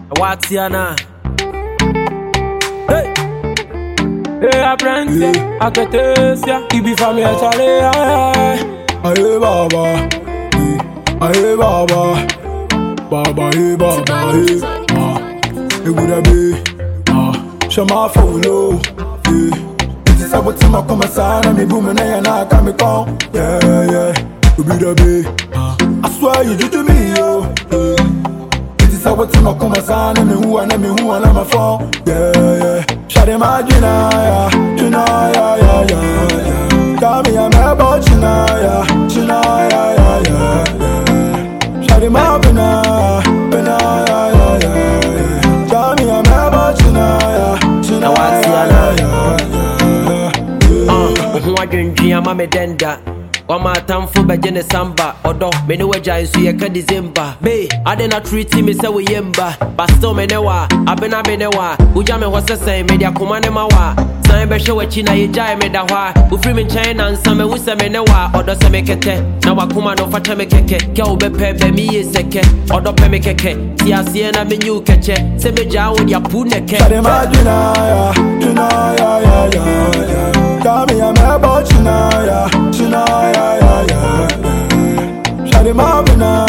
Watiana. Hey, hey, apprentice, I can taste ya. You be from here, Charlie. Aye, Baba. Aye, Baba. Baba, hey, Baba, hey. It would have been. Shama follow. This is what I'm coming sign. I'm booming and I can't come. Yeah. You be the big. I swear you do to me, yo. This is what I'm coming sign. I'm who and I'm a phone. Yeah. Shadi Majina, yeah. Tell me I'm about China, yeah. Shadi Mabina, tell me I'm about China, I didn't dream I'm a denda. One more time for Bajane Samba, although many were giants, so you can December. Bay, I did not treat him as a yemba, but still menewa, Abenabenewa, Ujame was the same, media command mawa. Time by show a China, you jay medawa, who free in China and some with some menewa, or does a make a now a command of a tameke, Kelbe Pebe, me is a ke, or the Pemeke, Tia Siena, menu catch, Sebeja with your puneke. Tell me I'm about China, Shadi Mabina,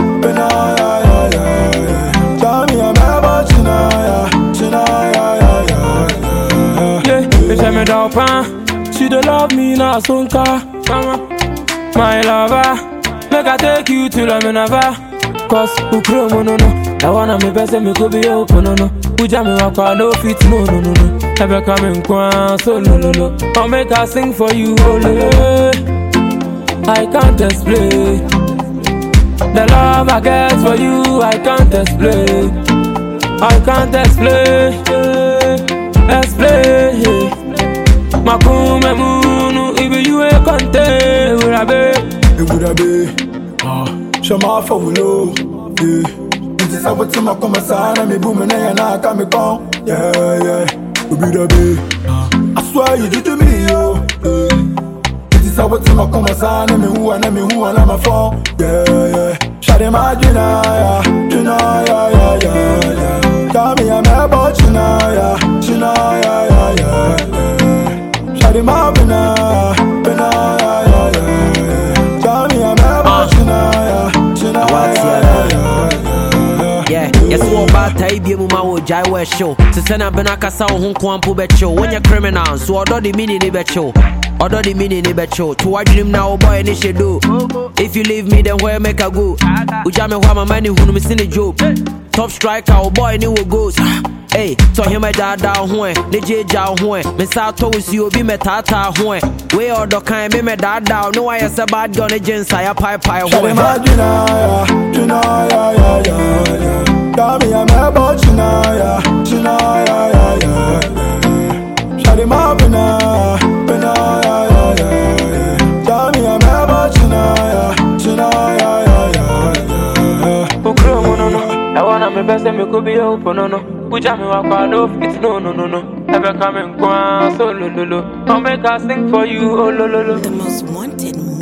tell me I'm about China, Yeah, if I made up, she don't love me now, Sonka. My lover, make I take you to La Menava. Cause who crow no. I wanna me best and me could be open no. Who jam me walk on no feet no. Never coming qua so no. I'll make her sing for you, oh, I can't explain the love I get for you. I can't explain. Makume munu, if you a conte, would I be? It would have been. Shama follow. This is what I'm coming sign. I'm booming and I can't come. Yeah. You be the big. I swear you do to me, yo. This is what I'm coming sign. I'm who and I'm a phone. Yeah. Shadi Majina, yeah. Tell me I'm about China, yeah. Shadi Mabina, tell me I'm about China, yeah. Yes, what about Taibia Mama Jai West show? To send a Benakasa Hong Kong Pubecho. When you're criminal, so order the mini Nibecho. Order the mini Nibecho. To watch him now, boy, and she do. If you leave me, then where make a go? Ujame Wama money who miss in the job. Top striker, oh boy, new goes. Hey, so him my dad down when the J when Miss South you be me tata when we all the kind be me dad down. No, I is a bad gun agents. I a pie when. Tell me I'm about China, Shadi Mabina, tell me I'm about China, I wanna me best and me could be open no. Who jam me walk on no feet no. Never coming qua so I'll make her sing for you, oh. The most wanted